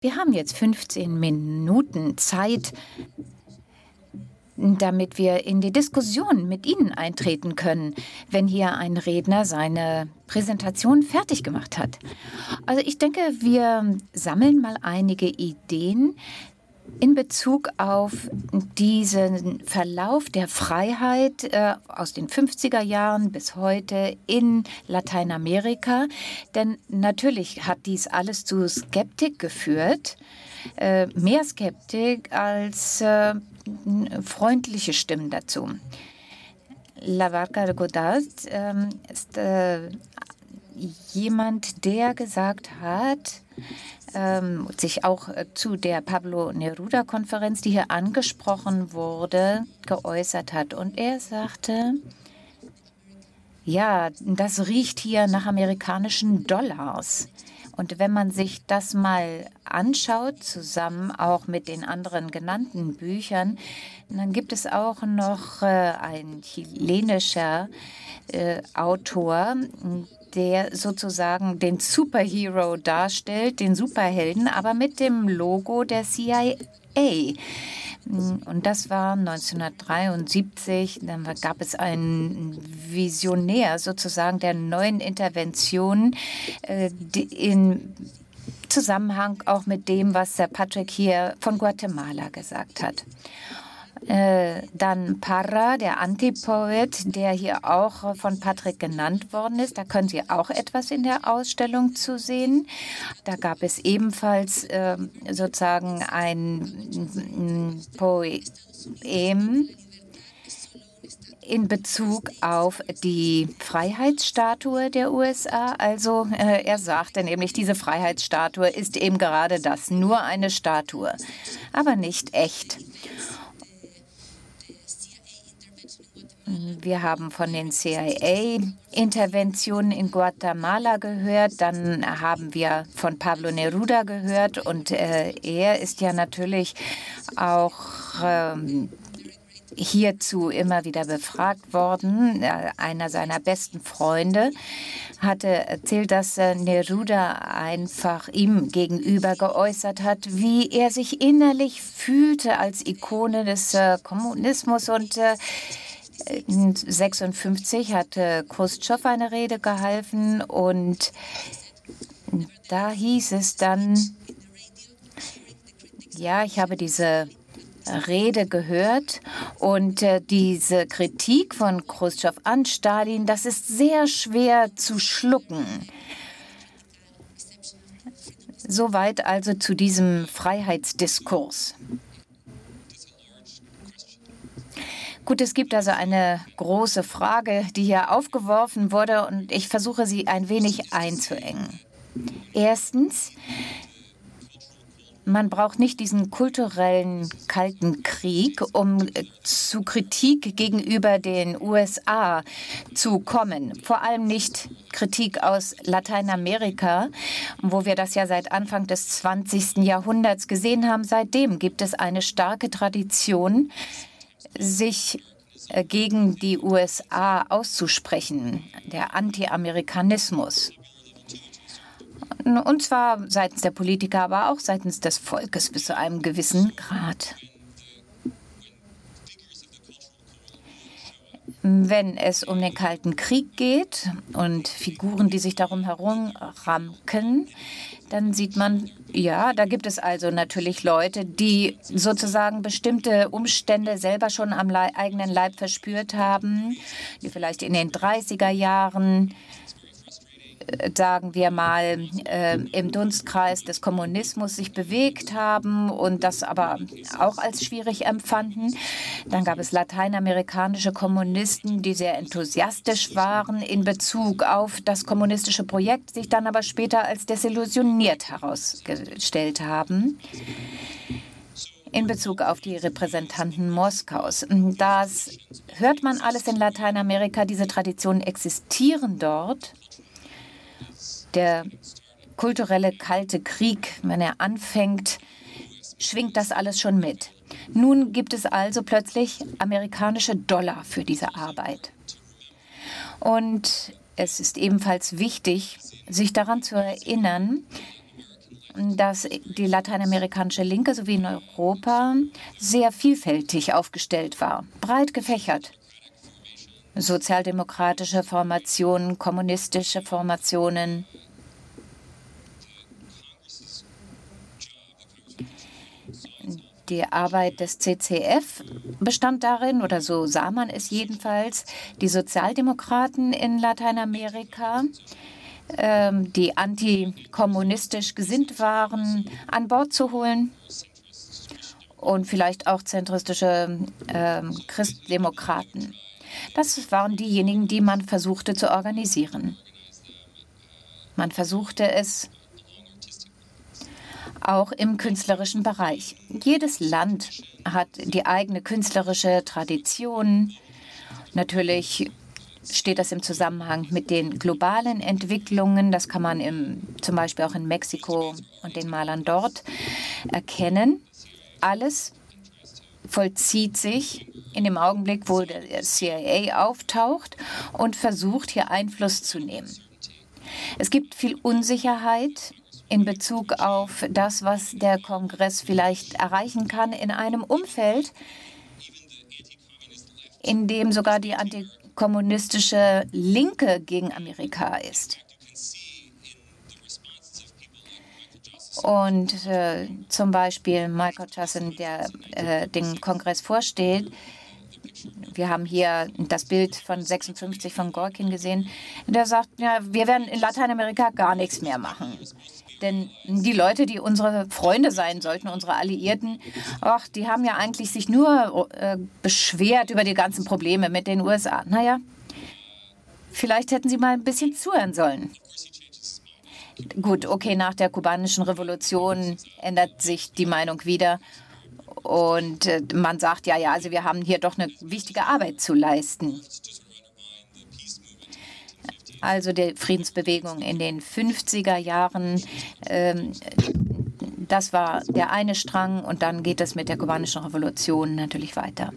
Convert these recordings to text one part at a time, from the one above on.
Wir haben jetzt 15 Minuten Zeit, damit wir in die Diskussion mit Ihnen eintreten können, wenn hier ein Redner seine Präsentation fertig gemacht hat. Also ich denke, wir sammeln mal einige Ideen in Bezug auf diesen Verlauf der Freiheit aus den 50er Jahren bis heute in Lateinamerika. Denn natürlich hat dies alles zu Skeptik geführt, mehr Skeptik als freundliche Stimmen dazu. Lavaca Godard ist jemand, der gesagt hat, sich auch zu der Pablo Neruda-Konferenz, die hier angesprochen wurde, geäußert hat. Und er sagte, ja, das riecht hier nach amerikanischen Dollars. Und wenn man sich das mal anschaut, zusammen auch mit den anderen genannten Büchern, dann gibt es auch noch ein chilenischer Autor, der sozusagen den Superhero darstellt, den Superhelden, aber mit dem Logo der CIA. Und das war 1973. Dann gab es einen Visionär sozusagen der neuen Intervention in Zusammenhang auch mit dem, was Sir Patrick hier von Guatemala gesagt hat. Dann Parra, der Antipoet, der hier auch von Patrick genannt worden ist. Da können Sie auch etwas in der Ausstellung zu sehen. Da gab es ebenfalls sozusagen ein Poem in Bezug auf die Freiheitsstatue der USA. Also er sagte nämlich, diese Freiheitsstatue ist eben gerade das, nur eine Statue, aber nicht echt. Wir haben von den CIA-Interventionen in Guatemala gehört, dann haben wir von Pablo Neruda gehört und er ist ja natürlich auch hierzu immer wieder befragt worden. Einer seiner besten Freunde hatte erzählt, dass Neruda einfach ihm gegenüber geäußert hat, wie er sich innerlich fühlte als Ikone des Kommunismus und 1956 hatte Chruschtschow eine Rede gehalten und da hieß es dann, ja, ich habe diese Rede gehört und diese Kritik von Chruschtschow an Stalin, das ist sehr schwer zu schlucken. Soweit also zu diesem Freiheitsdiskurs. Gut, es gibt also eine große Frage, die hier aufgeworfen wurde, und ich versuche, sie ein wenig einzuengen. Erstens, man braucht nicht diesen kulturellen Kalten Krieg, um zu Kritik gegenüber den USA zu kommen. Vor allem nicht Kritik aus Lateinamerika, wo wir das ja seit Anfang des 20. Jahrhunderts gesehen haben. Seitdem gibt es eine starke Tradition, sich gegen die USA auszusprechen, der Anti-Amerikanismus. Und zwar seitens der Politiker, aber auch seitens des Volkes bis zu einem gewissen Grad. Wenn es um den Kalten Krieg geht und Figuren, die sich darum herum ranken, dann sieht man, ja, da gibt es also natürlich Leute, die sozusagen bestimmte Umstände selber schon am eigenen Leib verspürt haben, die vielleicht in den 30er Jahren, sagen wir mal, im Dunstkreis des Kommunismus sich bewegt haben und das aber auch als schwierig empfanden. Dann gab es lateinamerikanische Kommunisten, die sehr enthusiastisch waren in Bezug auf das kommunistische Projekt, sich dann aber später als desillusioniert herausgestellt haben in Bezug auf die Repräsentanten Moskaus. Das hört man alles in Lateinamerika. Diese Traditionen existieren dort. Der kulturelle Kalte Krieg, wenn er anfängt, schwingt das alles schon mit. Nun gibt es also plötzlich amerikanische Dollar für diese Arbeit. Und es ist ebenfalls wichtig, sich daran zu erinnern, dass die lateinamerikanische Linke sowie in Europa sehr vielfältig aufgestellt war, breit gefächert. Sozialdemokratische Formationen, kommunistische Formationen. Die Arbeit des CCF bestand darin, oder so sah man es jedenfalls, die Sozialdemokraten in Lateinamerika, die antikommunistisch gesinnt waren, an Bord zu holen und vielleicht auch zentristische Christdemokraten. Das waren diejenigen, die man versuchte zu organisieren. Man versuchte es auch im künstlerischen Bereich. Jedes Land hat die eigene künstlerische Tradition. Natürlich steht das im Zusammenhang mit den globalen Entwicklungen. Das kann man zum Beispiel auch in Mexiko und den Malern dort erkennen. Alles vollzieht sich in dem Augenblick, wo der CIA auftaucht und versucht, hier Einfluss zu nehmen. Es gibt viel Unsicherheit in Bezug auf das, was der Kongress vielleicht erreichen kann in einem Umfeld, in dem sogar die antikommunistische Linke gegen Amerika ist. Und zum Beispiel Michael Chassin, der den Kongress vorsteht, wir haben hier das Bild von 56 von Gorkin gesehen, der sagt, ja, wir werden in Lateinamerika gar nichts mehr machen. Denn die Leute, die unsere Freunde sein sollten, unsere Alliierten, ach, die haben ja eigentlich sich nur beschwert über die ganzen Probleme mit den USA. Naja, vielleicht hätten sie mal ein bisschen zuhören sollen. Gut, okay, nach der kubanischen Revolution ändert sich die Meinung wieder. Und man sagt, ja, also wir haben hier doch eine wichtige Arbeit zu leisten. Also die Friedensbewegung in den 50er Jahren, das war der eine Strang. Und dann geht es mit der kubanischen Revolution natürlich weiter.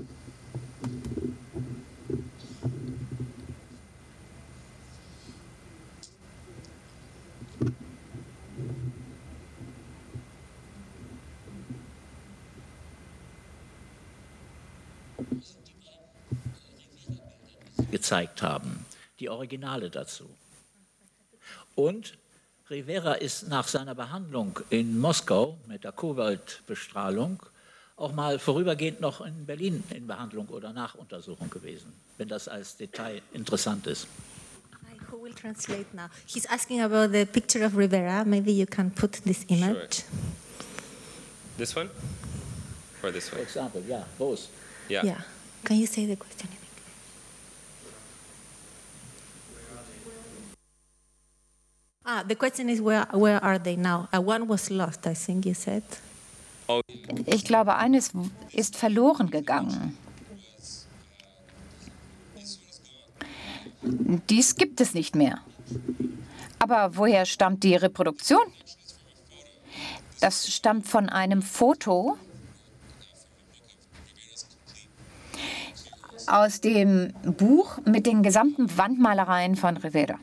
Gezeigt haben, die Originale dazu. Und Rivera ist nach seiner Behandlung in Moskau mit der Kobaltbestrahlung auch mal vorübergehend noch in Berlin in Behandlung oder Nachuntersuchung gewesen, wenn das als Detail interessant ist. Who will translate now? He's asking about the picture of Rivera. Maybe you can put this image. Sure. This one? Or this one? For example, yeah, both. Yeah. Can you say the question? The question is, where are they now? One was lost, I think you said. Ich glaube, eines ist verloren gegangen. Dies gibt es nicht mehr. Aber woher stammt die Reproduktion? Das stammt von einem Foto aus dem Buch mit den gesamten Wandmalereien von Rivera.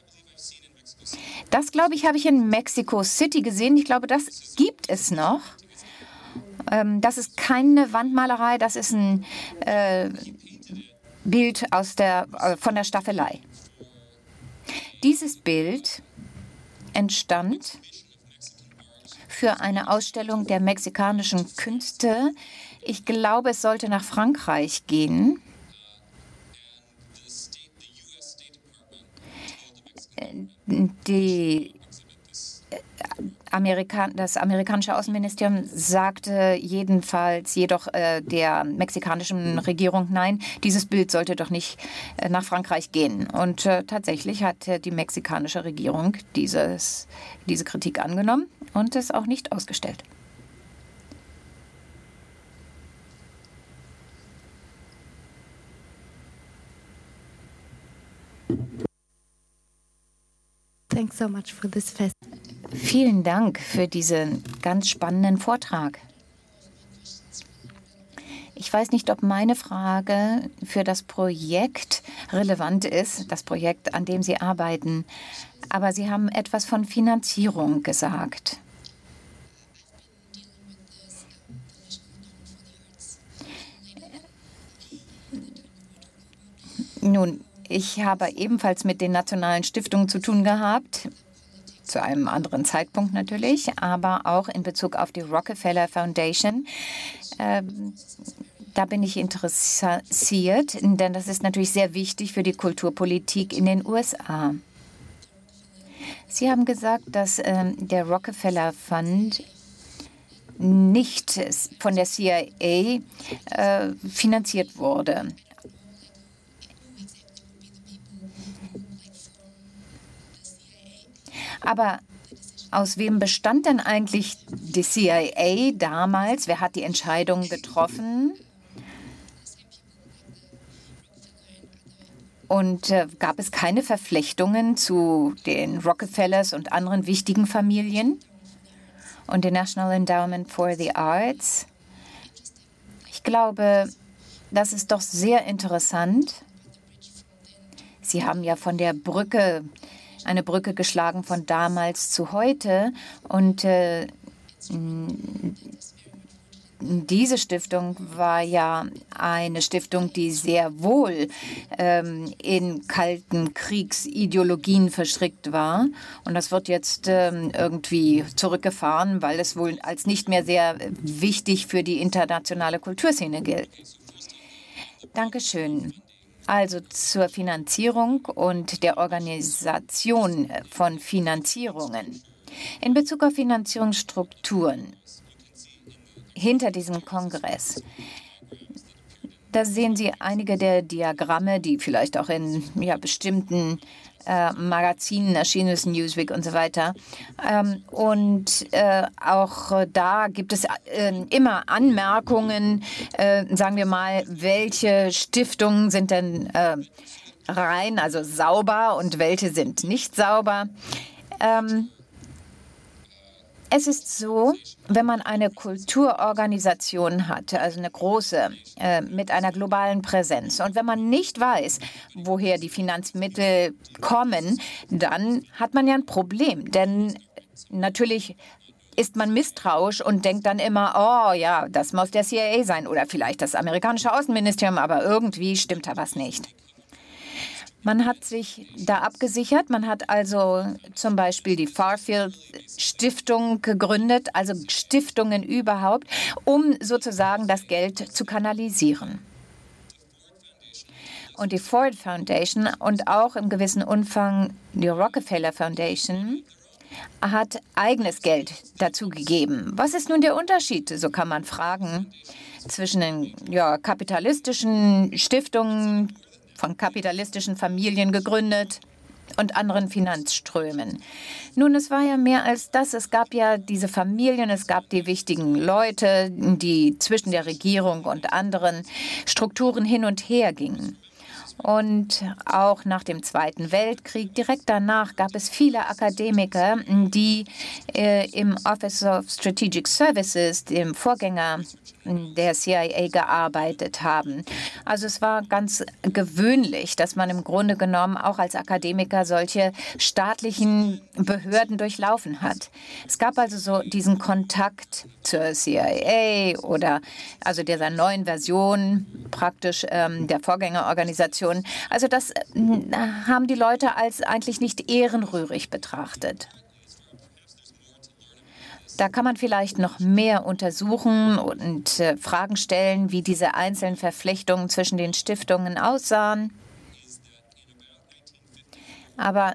Das, glaube ich, habe ich in Mexico City gesehen. Ich glaube, das gibt es noch. Das ist keine Wandmalerei, das ist ein Bild von der Staffelei. Dieses Bild entstand für eine Ausstellung der mexikanischen Künste. Ich glaube, es sollte nach Frankreich gehen. Das amerikanische Außenministerium sagte jedoch der mexikanischen Regierung, nein, dieses Bild sollte doch nicht nach Frankreich gehen. Und tatsächlich hat die mexikanische Regierung diese Kritik angenommen und es auch nicht ausgestellt. Thanks so much for this fest. Vielen Dank für diesen ganz spannenden Vortrag. Ich weiß nicht, ob meine Frage für das Projekt relevant ist, das Projekt, an dem Sie arbeiten, aber Sie haben etwas von Finanzierung gesagt. Nun, ich habe ebenfalls mit den nationalen Stiftungen zu tun gehabt, zu einem anderen Zeitpunkt natürlich, aber auch in Bezug auf die Rockefeller Foundation. Da bin ich interessiert, denn das ist natürlich sehr wichtig für die Kulturpolitik in den USA. Sie haben gesagt, dass der Rockefeller Fund nicht von der CIA finanziert wurde. Aber aus wem bestand denn eigentlich die CIA damals? Wer hat die Entscheidung getroffen? Und gab es keine Verflechtungen zu den Rockefellers und anderen wichtigen Familien? Und der National Endowment for the Arts? Ich glaube, das ist doch sehr interessant. Sie haben ja von der Brücke, eine Brücke geschlagen von damals zu heute. Und diese Stiftung war ja eine Stiftung, die sehr wohl in kalten Kriegsideologien verstrickt war. Und das wird jetzt irgendwie zurückgefahren, weil es wohl als nicht mehr sehr wichtig für die internationale Kulturszene gilt. Dankeschön. Also zur Finanzierung und der Organisation von Finanzierungen. In Bezug auf Finanzierungsstrukturen hinter diesem Kongress. Da sehen Sie einige der Diagramme, die vielleicht auch in bestimmten Magazinen erschienen ist, Newsweek und so weiter. Auch da gibt es immer Anmerkungen, sagen wir mal, welche Stiftungen sind denn rein, also sauber und welche sind nicht sauber. Es ist so, wenn man eine Kulturorganisation hat, also eine große, mit einer globalen Präsenz, und wenn man nicht weiß, woher die Finanzmittel kommen, dann hat man ja ein Problem. Denn natürlich ist man misstrauisch und denkt dann immer, oh ja, das muss der CIA sein oder vielleicht das amerikanische Außenministerium, aber irgendwie stimmt da was nicht. Man hat sich da abgesichert. Man hat also zum Beispiel die Farfield Stiftung gegründet, also Stiftungen überhaupt, um sozusagen das Geld zu kanalisieren. Und die Ford Foundation und auch im gewissen Umfang die Rockefeller Foundation hat eigenes Geld dazu gegeben. Was ist nun der Unterschied, so kann man fragen, zwischen den kapitalistischen Stiftungen, von kapitalistischen Familien gegründet und anderen Finanzströmen. Nun, es war ja mehr als das. Es gab ja diese Familien, es gab die wichtigen Leute, die zwischen der Regierung und anderen Strukturen hin und her gingen. Und auch nach dem Zweiten Weltkrieg, direkt danach, gab es viele Akademiker, die im Office of Strategic Services, dem Vorgänger der CIA, gearbeitet haben. Also es war ganz gewöhnlich, dass man im Grunde genommen auch als Akademiker solche staatlichen Behörden durchlaufen hat. Es gab also so diesen Kontakt zur CIA oder also dieser neuen Version praktisch der Vorgängerorganisation. Also das haben die Leute als eigentlich nicht ehrenrührig betrachtet. Da kann man vielleicht noch mehr untersuchen und Fragen stellen, wie diese einzelnen Verflechtungen zwischen den Stiftungen aussahen. Aber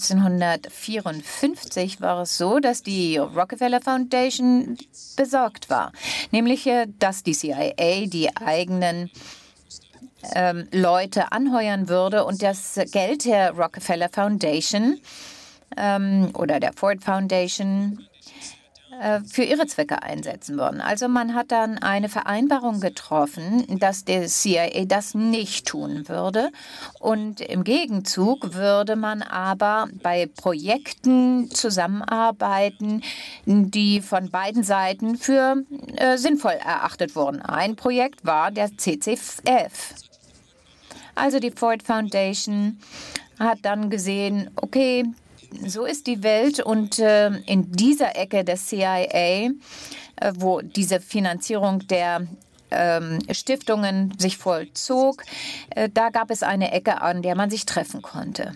1954 war es so, dass die Rockefeller Foundation besorgt war. Nämlich, dass die CIA die eigenen Leute anheuern würde und das Geld der Rockefeller Foundation oder der Ford Foundation für ihre Zwecke einsetzen würden. Also man hat dann eine Vereinbarung getroffen, dass der CIA das nicht tun würde. Und im Gegenzug würde man aber bei Projekten zusammenarbeiten, die von beiden Seiten für sinnvoll erachtet wurden. Ein Projekt war der CCF. Also die Ford Foundation hat dann gesehen, okay, so ist die Welt und in dieser Ecke des CIA, wo diese Finanzierung der Stiftungen sich vollzog. Da gab es eine Ecke, an der man sich treffen konnte.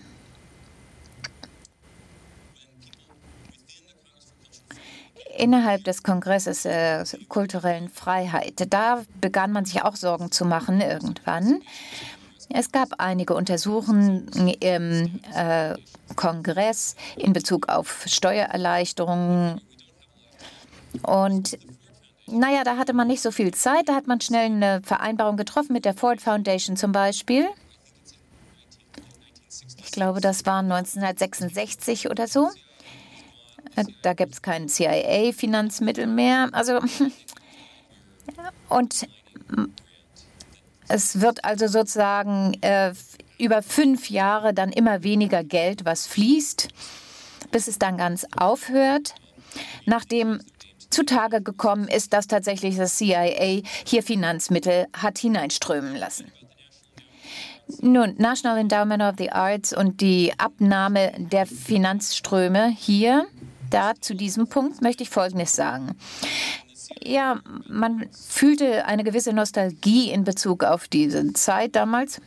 Innerhalb des Kongresses der kulturellen Freiheit, da begann man sich auch Sorgen zu machen irgendwann. Es gab einige Untersuchungen im Kongress in Bezug auf Steuererleichterungen. Und naja, da hatte man nicht so viel Zeit. Da hat man schnell eine Vereinbarung getroffen mit der Ford Foundation zum Beispiel. Ich glaube, das war 1966 oder so. Da gibt es kein CIA-Finanzmittel mehr. Also, und es wird also sozusagen über 5 Jahre dann immer weniger Geld, was fließt, bis es dann ganz aufhört, nachdem zutage gekommen ist, dass tatsächlich das CIA hier Finanzmittel hat hineinströmen lassen. Nun, National Endowment of the Arts und die Abnahme der Finanzströme hier, da zu diesem Punkt möchte ich Folgendes sagen. Ja, man fühlte eine gewisse Nostalgie in Bezug auf diese Zeit damals.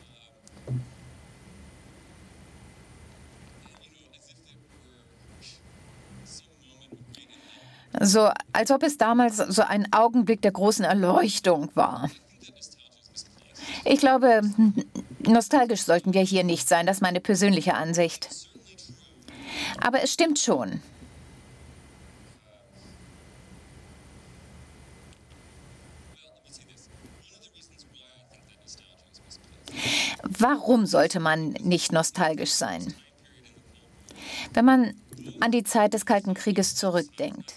So, als ob es damals so ein Augenblick der großen Erleuchtung war. Ich glaube, nostalgisch sollten wir hier nicht sein. Das ist meine persönliche Ansicht. Aber es stimmt schon. Warum sollte man nicht nostalgisch sein? Wenn man an die Zeit des Kalten Krieges zurückdenkt,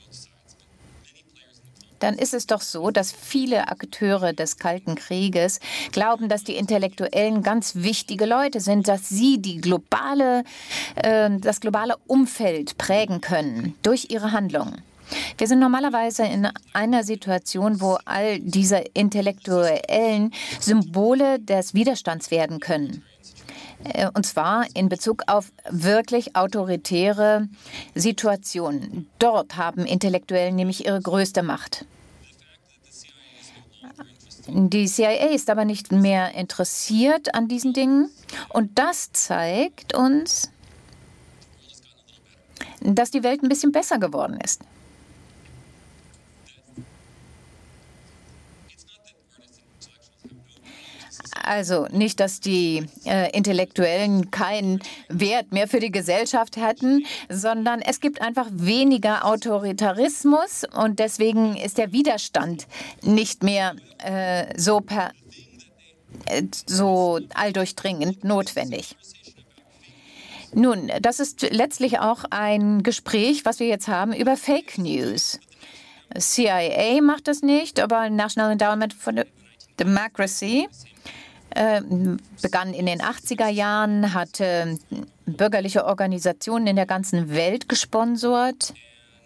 dann ist es doch so, dass viele Akteure des Kalten Krieges glauben, dass die Intellektuellen ganz wichtige Leute sind, dass sie das globale Umfeld prägen können durch ihre Handlungen. Wir sind normalerweise in einer Situation, wo all diese Intellektuellen Symbole des Widerstands werden können. Und zwar in Bezug auf wirklich autoritäre Situationen. Dort haben Intellektuellen nämlich ihre größte Macht. Die CIA ist aber nicht mehr interessiert an diesen Dingen. Und das zeigt uns, dass die Welt ein bisschen besser geworden ist. Also nicht, dass die Intellektuellen keinen Wert mehr für die Gesellschaft hätten, sondern es gibt einfach weniger Autoritarismus und deswegen ist der Widerstand nicht mehr so alldurchdringend notwendig. Nun, das ist letztlich auch ein Gespräch, was wir jetzt haben über Fake News. CIA macht das nicht, aber National Endowment for Democracy begann in den 80er Jahren, hatte bürgerliche Organisationen in der ganzen Welt gesponsert.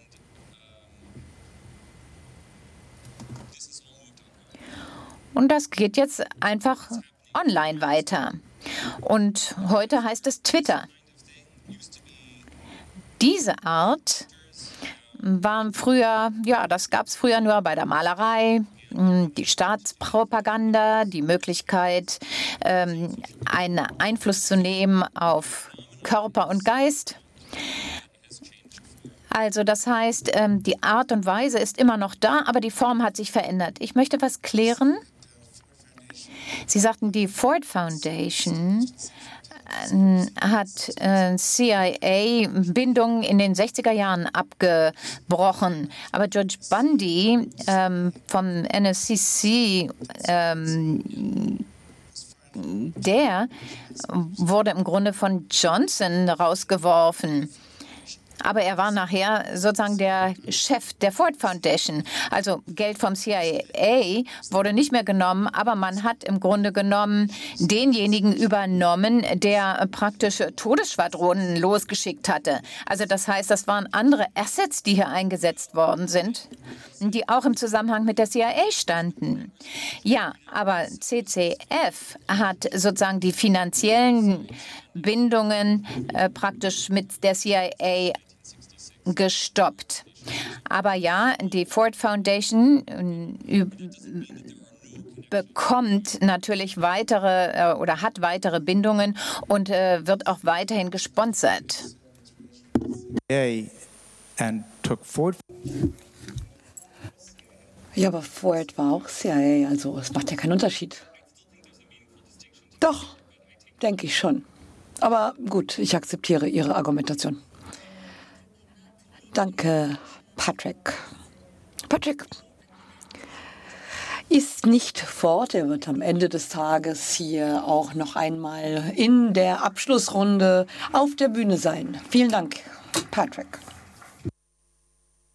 Und das geht jetzt einfach online weiter. Und heute heißt es Twitter. Diese Art waren früher, ja, das gab es früher nur bei der Malerei. Die Staatspropaganda, die Möglichkeit, einen Einfluss zu nehmen auf Körper und Geist. Also das heißt, die Art und Weise ist immer noch da, aber die Form hat sich verändert. Ich möchte was klären. Sie sagten, die Ford Foundation hat CIA-Bindungen in den 60er Jahren abgebrochen. Aber George Bundy vom NSCC, der wurde im Grunde von Johnson rausgeworfen. Aber er war nachher sozusagen der Chef der Ford Foundation. Also Geld vom CIA wurde nicht mehr genommen, aber man hat im Grunde genommen denjenigen übernommen, der praktisch Todesschwadronen losgeschickt hatte. Also das heißt, das waren andere Assets, die hier eingesetzt worden sind, die auch im Zusammenhang mit der CIA standen. Ja, aber CCF hat sozusagen die finanziellen Bindungen praktisch mit der CIA gestoppt. Aber ja, die Ford Foundation bekommt natürlich weitere oder hat weitere Bindungen und wird auch weiterhin gesponsert. And took Ford. Ja, aber Ford war auch CIA, also es macht ja keinen Unterschied. Doch, denke ich schon. Aber gut, ich akzeptiere Ihre Argumentation. Danke, Patrick. Patrick ist nicht fort. Er wird am Ende des Tages hier auch noch einmal in der Abschlussrunde auf der Bühne sein. Vielen Dank, Patrick.